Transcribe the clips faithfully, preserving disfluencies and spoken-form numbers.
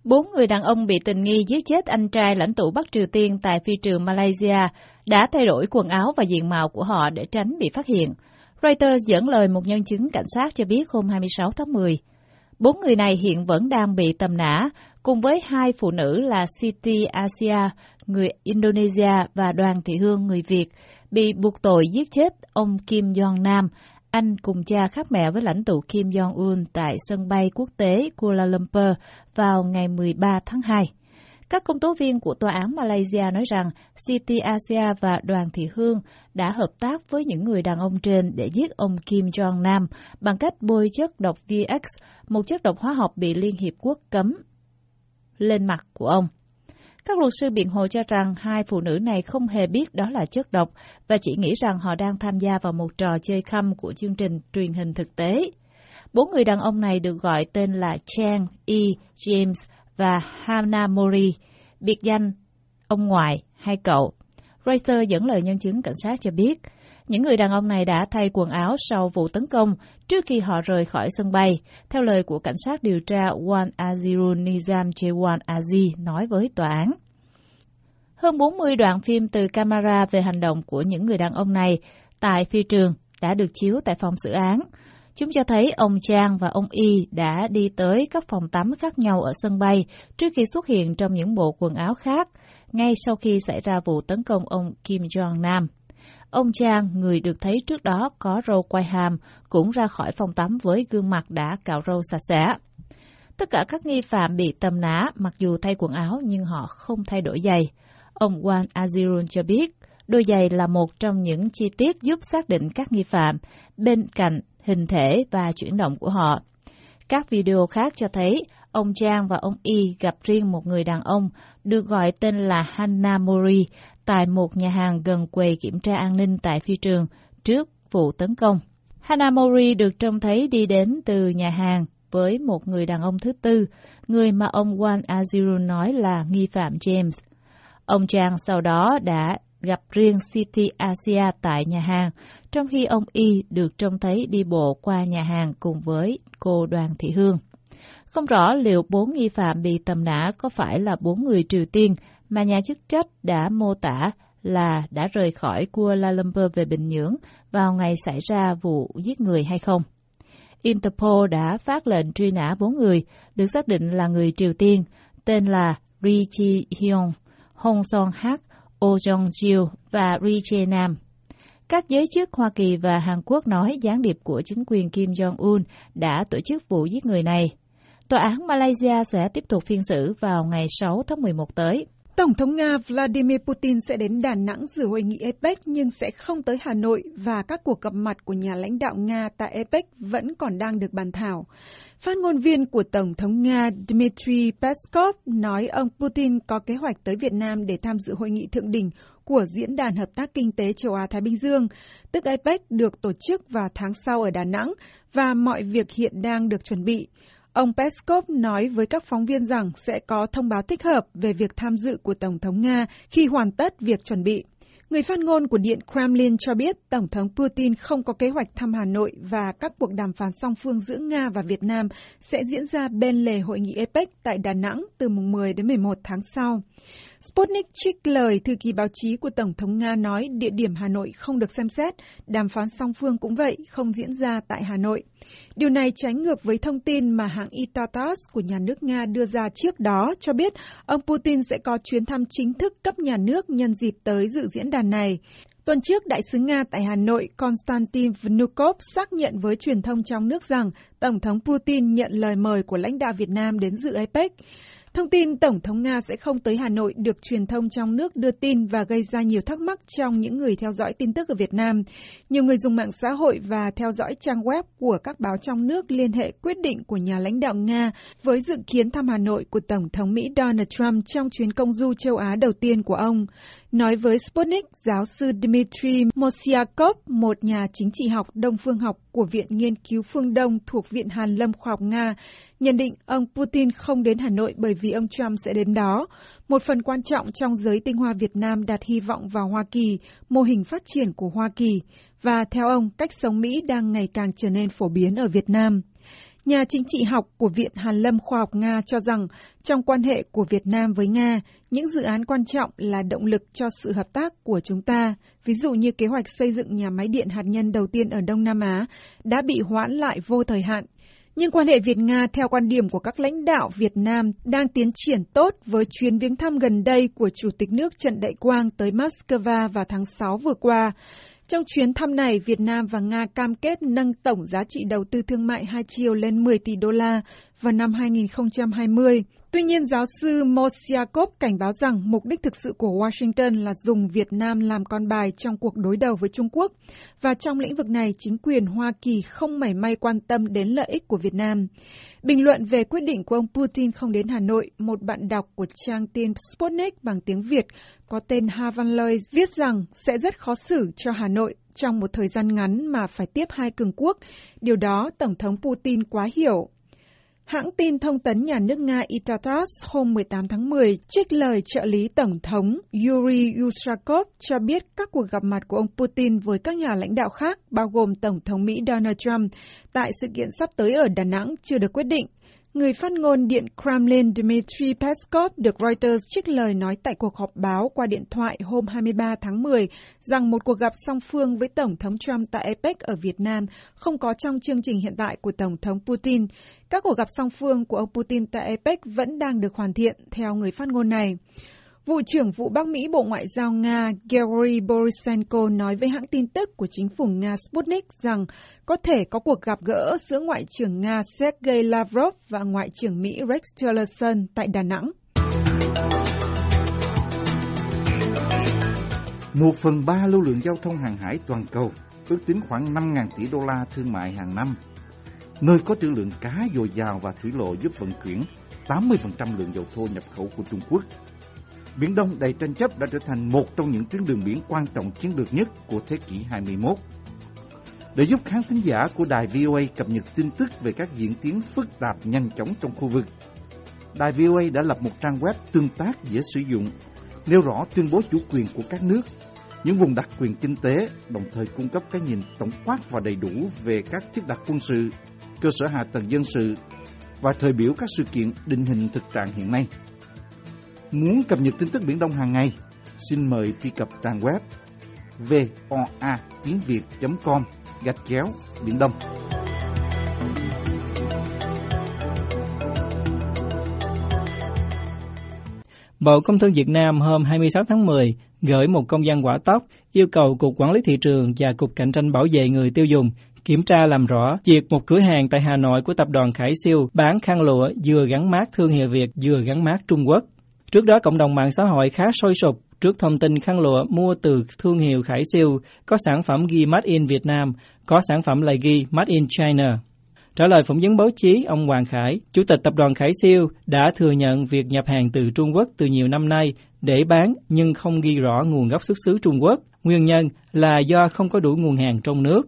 Bốn người đàn ông bị tình nghi giết chết anh trai lãnh tụ Bắc Triều Tiên tại phi trường Malaysia đã thay đổi quần áo và diện mạo của họ để tránh bị phát hiện. Reuters dẫn lời một nhân chứng cảnh sát cho biết hôm hai mươi sáu tháng mười. Bốn người này hiện vẫn đang bị tầm nã, cùng với hai phụ nữ là Siti Asia, người Indonesia, và Đoàn Thị Hương, người Việt, bị buộc tội giết chết ông Kim Jong-nam, anh cùng cha khác mẹ với lãnh tụ Kim Jong-un tại sân bay quốc tế Kuala Lumpur vào ngày mười ba tháng hai. Các công tố viên của tòa án Malaysia nói rằng Siti Asia và Đoàn Thị Hương đã hợp tác với những người đàn ông trên để giết ông Kim Jong-nam bằng cách bôi chất độc V X, một chất độc hóa học bị Liên Hiệp Quốc cấm, lên mặt của ông. Các luật sư biện hộ cho rằng hai phụ nữ này không hề biết đó là chất độc và chỉ nghĩ rằng họ đang tham gia vào một trò chơi khăm của chương trình truyền hình thực tế. Bốn người đàn ông này được gọi tên là Chang E. James và Hana Mori, biệt danh ông ngoại hay cậu. Reuters dẫn lời nhân chứng cảnh sát cho biết, những người đàn ông này đã thay quần áo sau vụ tấn công trước khi họ rời khỏi sân bay, theo lời của cảnh sát điều tra Wan Azirul Nizam Jawan Aziz nói với tòa án. Hơn bốn mươi đoạn phim từ camera về hành động của những người đàn ông này tại phi trường đã được chiếu tại phòng xử án. Chúng cho thấy ông Chang và ông Y đã đi tới các phòng tắm khác nhau ở sân bay trước khi xuất hiện trong những bộ quần áo khác, ngay sau khi xảy ra vụ tấn công ông Kim Jong-nam. Ông Chang, người được thấy trước đó có râu quai hàm, cũng ra khỏi phòng tắm với gương mặt đã cạo râu sạch sẽ. Tất cả các nghi phạm bị tầm nã, mặc dù thay quần áo nhưng họ không thay đổi giày. Ông Wan Azirul cho biết, đôi giày là một trong những chi tiết giúp xác định các nghi phạm, bên cạnh hình thể và chuyển động của họ. Các video khác cho thấy ông Chang và ông Y gặp riêng một người đàn ông được gọi tên là Hana Mori tại một nhà hàng gần quầy kiểm tra an ninh tại phi trường trước vụ tấn công. Hana Mori được trông thấy đi đến từ nhà hàng với một người đàn ông thứ tư, người mà ông Wan Azirul nói là nghi phạm James. Ông Chang sau đó đã gặp riêng Siti Asia tại nhà hàng, trong khi ông Y được trông thấy đi bộ qua nhà hàng cùng với cô Đoàn Thị Hương. Không rõ liệu bốn nghi phạm bị tầm nã có phải là bốn người Triều Tiên mà nhà chức trách đã mô tả là đã rời khỏi Kuala Lumpur về Bình Nhưỡng vào ngày xảy ra vụ giết người hay không. Interpol đã phát lệnh truy nã bốn người, được xác định là người Triều Tiên, tên là Ri Chi-hyun, Hong Song-hak, Oh Jong-jil và Ri Che-nam. Các giới chức Hoa Kỳ và Hàn Quốc nói gián điệp của chính quyền Kim Jong-un đã tổ chức vụ giết người này. Tòa án Malaysia sẽ tiếp tục phiên xử vào ngày sáu tháng mười một tới. Tổng thống Nga Vladimir Putin sẽ đến Đà Nẵng dự hội nghị a pếch nhưng sẽ không tới Hà Nội và các cuộc gặp mặt của nhà lãnh đạo Nga tại a pếch vẫn còn đang được bàn thảo. Phát ngôn viên của Tổng thống Nga Dmitry Peskov nói ông Putin có kế hoạch tới Việt Nam để tham dự hội nghị thượng đỉnh của Diễn đàn Hợp tác Kinh tế Châu Á-Thái Bình Dương, tức a pếch được tổ chức vào tháng sau ở Đà Nẵng và mọi việc hiện đang được chuẩn bị. Ông Peskov nói với các phóng viên rằng sẽ có thông báo thích hợp về việc tham dự của Tổng thống Nga khi hoàn tất việc chuẩn bị. Người phát ngôn của Điện Kremlin cho biết Tổng thống Putin không có kế hoạch thăm Hà Nội và các cuộc đàm phán song phương giữa Nga và Việt Nam sẽ diễn ra bên lề hội nghị a pếch tại Đà Nẵng từ mùng mười đến mười một tháng sau. Sputnik trích lời thư ký báo chí của Tổng thống Nga nói địa điểm Hà Nội không được xem xét, đàm phán song phương cũng vậy, không diễn ra tại Hà Nội. Điều này trái ngược với thông tin mà hãng i tê a tát của nhà nước Nga đưa ra trước đó cho biết ông Putin sẽ có chuyến thăm chính thức cấp nhà nước nhân dịp tới dự diễn đàn này. Tuần trước, Đại sứ Nga tại Hà Nội Konstantin Vnukov xác nhận với truyền thông trong nước rằng Tổng thống Putin nhận lời mời của lãnh đạo Việt Nam đến dự a pếch. Thông tin Tổng thống Nga sẽ không tới Hà Nội được truyền thông trong nước đưa tin và gây ra nhiều thắc mắc trong những người theo dõi tin tức ở Việt Nam. Nhiều người dùng mạng xã hội và theo dõi trang web của các báo trong nước liên hệ quyết định của nhà lãnh đạo Nga với dự kiến thăm Hà Nội của Tổng thống Mỹ Donald Trump trong chuyến công du châu Á đầu tiên của ông. Nói với Sputnik, giáo sư Dmitry Mosyakov, một nhà chính trị học Đông phương học của Viện Nghiên cứu Phương Đông thuộc Viện Hàn lâm Khoa học Nga, nhận định ông Putin không đến Hà Nội bởi vì ông Trump sẽ đến đó. Một phần quan trọng trong giới tinh hoa Việt Nam đặt hy vọng vào Hoa Kỳ, mô hình phát triển của Hoa Kỳ, và theo ông, cách sống Mỹ đang ngày càng trở nên phổ biến ở Việt Nam. Nhà chính trị học của Viện Hàn lâm Khoa học Nga cho rằng trong quan hệ của Việt Nam với Nga, những dự án quan trọng là động lực cho sự hợp tác của chúng ta, ví dụ như kế hoạch xây dựng nhà máy điện hạt nhân đầu tiên ở Đông Nam Á, đã bị hoãn lại vô thời hạn. Nhưng quan hệ Việt-Nga theo quan điểm của các lãnh đạo Việt Nam đang tiến triển tốt với chuyến viếng thăm gần đây của Chủ tịch nước Trần Đại Quang tới Moscow vào tháng sáu vừa qua. Trong chuyến thăm này, Việt Nam và Nga cam kết nâng tổng giá trị đầu tư thương mại hai chiều lên mười tỷ đô la vào năm hai nghìn không trăm hai mươi. Tuy nhiên, giáo sư Mosyakov cảnh báo rằng mục đích thực sự của Washington là dùng Việt Nam làm con bài trong cuộc đối đầu với Trung Quốc. Và trong lĩnh vực này, chính quyền Hoa Kỳ không mảy may quan tâm đến lợi ích của Việt Nam. Bình luận về quyết định của ông Putin không đến Hà Nội, một bạn đọc của trang tin Sputnik bằng tiếng Việt có tên Havan Loy viết rằng sẽ rất khó xử cho Hà Nội trong một thời gian ngắn mà phải tiếp hai cường quốc. Điều đó Tổng thống Putin quá hiểu. Hãng tin thông tấn nhà nước Nga Itatas hôm mười tám tháng mười trích lời trợ lý Tổng thống Yuri Ushakov cho biết các cuộc gặp mặt của ông Putin với các nhà lãnh đạo khác, bao gồm Tổng thống Mỹ Donald Trump, tại sự kiện sắp tới ở Đà Nẵng chưa được quyết định. Người phát ngôn Điện Kremlin Dmitry Peskov được Reuters trích lời nói tại cuộc họp báo qua điện thoại hôm hai mươi ba tháng mười rằng một cuộc gặp song phương với Tổng thống Trump tại a pếch ở Việt Nam không có trong chương trình hiện tại của Tổng thống Putin. Các cuộc gặp song phương của ông Putin tại a pếch vẫn đang được hoàn thiện, theo người phát ngôn này. Vụ trưởng vụ Bắc Mỹ Bộ Ngoại giao Nga Georgy Borisenko nói với hãng tin tức của chính phủ Nga Sputnik rằng có thể có cuộc gặp gỡ giữa Ngoại trưởng Nga Sergei Lavrov và Ngoại trưởng Mỹ Rex Tillerson tại Đà Nẵng. Một phần ba lưu lượng giao thông hàng hải toàn cầu, ước tính khoảng năm nghìn tỷ đô la thương mại hàng năm. Nơi có trữ lượng cá dồi dào và thủy lộ giúp vận chuyển tám mươi phần trăm lượng dầu thô nhập khẩu của Trung Quốc. Biển Đông đầy tranh chấp đã trở thành một trong những tuyến đường biển quan trọng chiến lược nhất của thế kỷ hai mươi mốt. Để giúp khán thính giả của đài vê o a cập nhật tin tức về các diễn tiến phức tạp nhanh chóng trong khu vực, đài vê o a đã lập một trang web tương tác dễ sử dụng, nêu rõ tuyên bố chủ quyền của các nước, những vùng đặc quyền kinh tế, đồng thời cung cấp cái nhìn tổng quát và đầy đủ về các thiết đặt quân sự, cơ sở hạ tầng dân sự và thời biểu các sự kiện định hình thực trạng hiện nay. Muốn cập nhật tin tức Biển Đông hàng ngày, xin mời truy cập trang web voa tiếng việt chấm com gạch chéo Biển Đông. Bộ Công Thương Việt Nam hôm hai mươi sáu tháng mười gửi một công văn hỏa tốc yêu cầu Cục Quản lý Thị trường và Cục Cạnh tranh Bảo vệ Người tiêu dùng kiểm tra làm rõ việc một cửa hàng tại Hà Nội của tập đoàn Khải Siêu bán khăn lụa vừa gắn mác thương hiệu Việt vừa gắn mác Trung Quốc. Trước đó, cộng đồng mạng xã hội khá sôi sục trước thông tin khăn lụa mua từ thương hiệu Khải Siêu có sản phẩm ghi Made in Việt Nam, có sản phẩm lại ghi Made in China. Trả lời phỏng vấn báo chí, ông Hoàng Khải, Chủ tịch tập đoàn Khải Siêu, đã thừa nhận việc nhập hàng từ Trung Quốc từ nhiều năm nay để bán nhưng không ghi rõ nguồn gốc xuất xứ Trung Quốc. Nguyên nhân là do không có đủ nguồn hàng trong nước.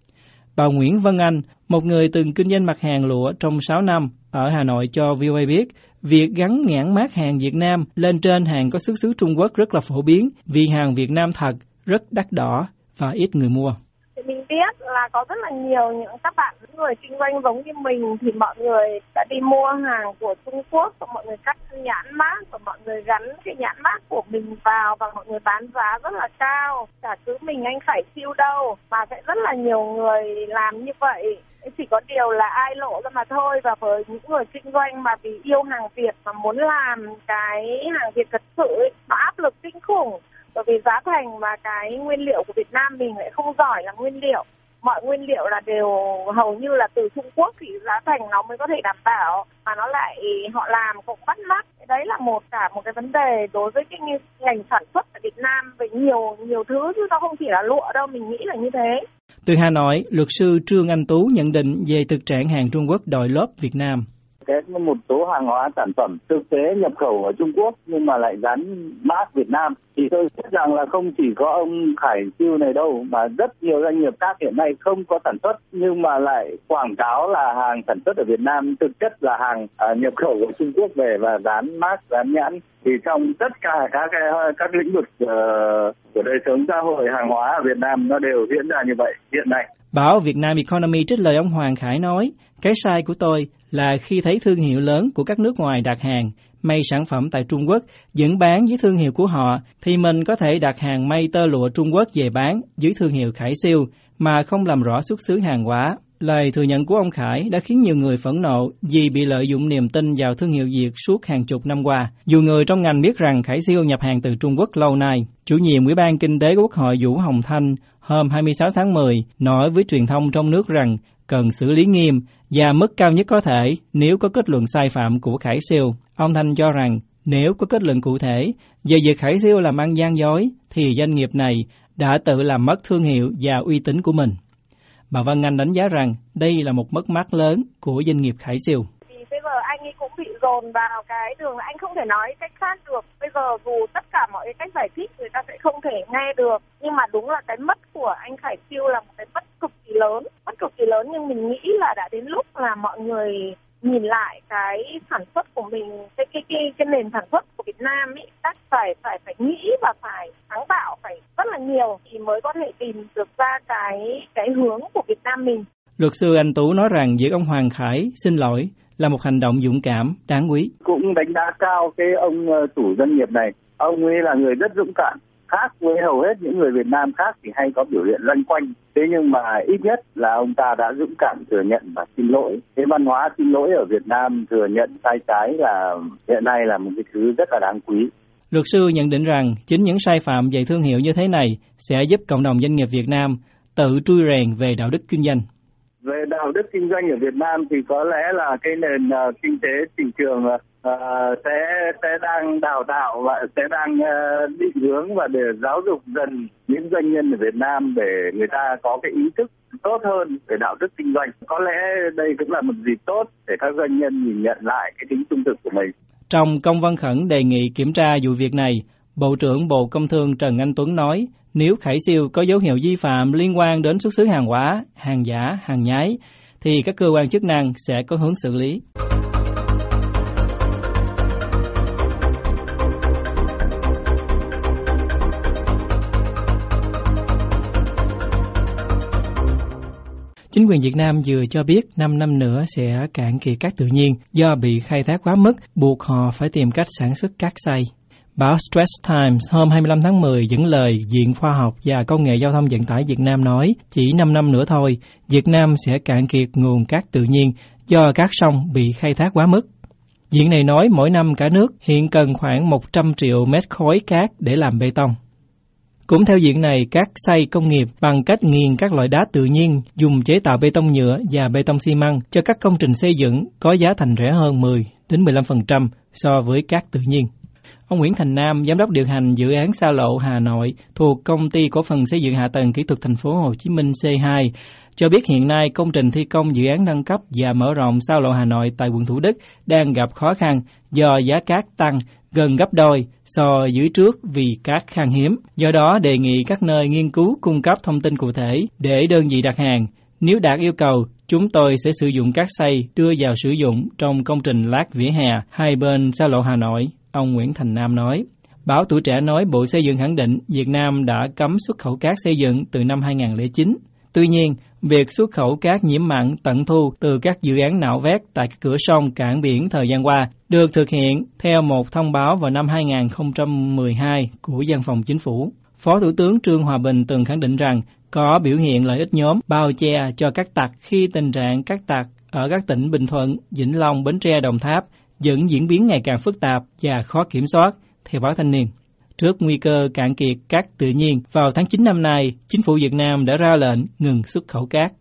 Bà Nguyễn Vân Anh, một người từng kinh doanh mặt hàng lụa trong sáu năm ở Hà Nội cho vê o a biết, việc gắn nhãn mác hàng Việt Nam lên trên hàng có xuất xứ Trung Quốc rất là phổ biến vì hàng Việt Nam thật rất đắt đỏ và ít người mua. Thì mình biết là có rất là nhiều những các bạn những người kinh doanh giống như mình thì mọi người đã đi mua hàng của Trung Quốc và mọi người cắt nhãn mác và mọi người gắn cái nhãn mác của mình vào và mọi người bán giá rất là cao. Chả cứ mình anh Khải Siêu đâu mà sẽ rất là nhiều người làm như vậy. Chỉ có điều là ai lộ ra mà thôi, và với những người kinh doanh mà vì yêu hàng Việt mà muốn làm cái hàng Việt thật sự ấy, nó áp lực kinh khủng. Bởi vì giá thành và cái nguyên liệu của Việt Nam mình lại không giỏi là nguyên liệu. Mọi nguyên liệu là đều hầu như là từ Trung Quốc thì giá thành nó mới có thể đảm bảo, mà nó lại họ làm cũng bắt mắt. Đấy là một cả một cái vấn đề đối với cái ngành sản xuất ở Việt Nam về nhiều nhiều thứ, chứ nó không chỉ là lụa đâu, mình nghĩ là như thế. Từ Hà Nội, luật sư Trương Anh Tú nhận định về thực trạng hàng Trung Quốc đòi lốp Việt Nam. Cái một số hàng hóa sản phẩm thực tế nhập khẩu ở Trung Quốc nhưng mà lại gắn mác Việt Nam thì tôi biết rằng là không chỉ có ông Khải Siêu này đâu, mà rất nhiều doanh nghiệp khác hiện nay không có sản xuất nhưng mà lại quảng cáo là hàng sản xuất ở Việt Nam, thực chất là hàng uh, nhập khẩu của Trung Quốc về và dán mác, dán nhãn Thì trong tất cả các cái, các lĩnh vực uh, của đời sống xã hội, hàng hóa ở Việt Nam nó đều diễn ra như vậy hiện nay. Báo Việt Nam Economy trích lời ông Hoàng Khải nói, cái sai của tôi là khi thấy thương hiệu lớn của các nước ngoài đặt hàng, may sản phẩm tại Trung Quốc, vẫn bán dưới thương hiệu của họ, thì mình có thể đặt hàng may tơ lụa Trung Quốc về bán dưới thương hiệu Khải Siêu, mà không làm rõ xuất xứ hàng hóa. Lời thừa nhận của ông Khải đã khiến nhiều người phẫn nộ vì bị lợi dụng niềm tin vào thương hiệu Việt suốt hàng chục năm qua. Dù người trong ngành biết rằng Khải Siêu nhập hàng từ Trung Quốc lâu nay, chủ nhiệm Ủy ban Kinh tế của Quốc hội Vũ Hồng Thanh hôm hai mươi sáu tháng mười nói với truyền thông trong nước rằng cần xử lý nghiêm và mức cao nhất có thể nếu có kết luận sai phạm của Khải Siêu. Ông Thanh cho rằng nếu có kết luận cụ thể về việc Khải Siêu làm ăn gian dối thì doanh nghiệp này đã tự làm mất thương hiệu và uy tín của mình. Bà Vân Anh đánh giá rằng đây là một mất mát lớn của doanh nghiệp Khải Siêu. Thì bây giờ anh ấy cũng bị dồn vào cái đường là anh không thể nói cách khác được. Bây giờ dù tất cả mọi cái cách giải thích người ta sẽ không thể nghe được. Nhưng mà đúng là cái mất của anh Khải Siêu là một cái mất cực kỳ lớn. Mất cực kỳ lớn nhưng mình nghĩ là đã đến lúc là mọi người nhìn lại cái sản xuất của mình, cái cái cái, cái nền sản xuất của Việt Nam ấy, chắc phải phải phải nghĩ và phải sáng tạo, phải rất là nhiều thì mới có thể tìm được ra cái cái hướng của Việt Nam mình. Luật sư Anh Tú nói rằng việc ông Hoàng Khải xin lỗi là một hành động dũng cảm, đáng quý. Cũng đánh giá cao cái ông chủ doanh nghiệp này, ông ấy là người rất dũng cảm. Khác với hầu hết những người Việt Nam khác thì hay có biểu hiện loanh quanh. Thế nhưng mà ít nhất là ông ta đã dũng cảm thừa nhận và xin lỗi. Cái văn hóa xin lỗi ở Việt Nam thừa nhận sai trái là hiện nay là một cái thứ rất là đáng quý. Luật sư nhận định rằng chính những sai phạm về thương hiệu như thế này sẽ giúp cộng đồng doanh nghiệp Việt Nam tự trui rèn về đạo đức kinh doanh. Về đạo đức kinh doanh ở Việt Nam thì có lẽ là cái nền uh, kinh tế thị trường uh, sẽ sẽ đang đào tạo và sẽ đang uh, định hướng và để giáo dục dần những doanh nhân ở Việt Nam để người ta có cái ý thức tốt hơn về đạo đức kinh doanh. Có lẽ đây cũng là một dịp tốt để các doanh nhân nhìn nhận lại cái tính trung thực của mình. Trong công văn khẩn đề nghị kiểm tra vụ việc này, Bộ trưởng Bộ Công Thương Trần Anh Tuấn nói, nếu Khải Siêu có dấu hiệu vi phạm liên quan đến xuất xứ hàng hóa, hàng giả, hàng nhái, thì các cơ quan chức năng sẽ có hướng xử lý. Chính quyền Việt Nam vừa cho biết năm năm nữa sẽ cạn kiệt cát tự nhiên do bị khai thác quá mức, buộc họ phải tìm cách sản xuất cát xay. Báo Straits Times hôm hai mươi lăm tháng mười dẫn lời Viện Khoa học và Công nghệ Giao thông Vận tải Việt Nam nói chỉ năm năm nữa thôi, Việt Nam sẽ cạn kiệt nguồn cát tự nhiên do các sông bị khai thác quá mức. Viện này nói mỗi năm cả nước hiện cần khoảng một trăm triệu mét khối cát để làm bê tông. Cũng theo viện này, cát xay công nghiệp bằng cách nghiền các loại đá tự nhiên dùng chế tạo bê tông nhựa và bê tông xi măng cho các công trình xây dựng có giá thành rẻ hơn mười đến mười lăm phần trăm so với cát tự nhiên. Ông Nguyễn Thành Nam, giám đốc điều hành dự án xa lộ Hà Nội thuộc Công ty Cổ phần Xây dựng Hạ tầng Kỹ thuật Thành phố Hồ Chí Minh C hai, cho biết hiện nay công trình thi công dự án nâng cấp và mở rộng xa lộ Hà Nội tại quận Thủ Đức đang gặp khó khăn do giá cát tăng gần gấp đôi so với trước vì cát khan hiếm. Do đó đề nghị các nơi nghiên cứu cung cấp thông tin cụ thể để đơn vị đặt hàng. Nếu đạt yêu cầu, chúng tôi sẽ sử dụng cát xay đưa vào sử dụng trong công trình lát vỉa hè hai bên xa lộ Hà Nội, ông Nguyễn Thành Nam nói. Báo Tuổi Trẻ nói Bộ Xây dựng khẳng định Việt Nam đã cấm xuất khẩu cát xây dựng từ năm hai không không chín. Tuy nhiên, việc xuất khẩu cát nhiễm mặn tận thu từ các dự án nạo vét tại các cửa sông, cảng biển thời gian qua được thực hiện theo một thông báo vào năm hai không một hai của Văn phòng Chính phủ. Phó Thủ tướng Trương Hòa Bình từng khẳng định rằng có biểu hiện lợi ích nhóm bao che cho các tặc khi tình trạng các tặc ở các tỉnh Bình Thuận, Vĩnh Long, Bến Tre, Đồng Tháp vẫn diễn biến ngày càng phức tạp và khó kiểm soát, theo báo Thanh niên. Trước nguy cơ cạn kiệt cát tự nhiên, vào tháng chín năm nay, chính phủ Việt Nam đã ra lệnh ngừng xuất khẩu cát.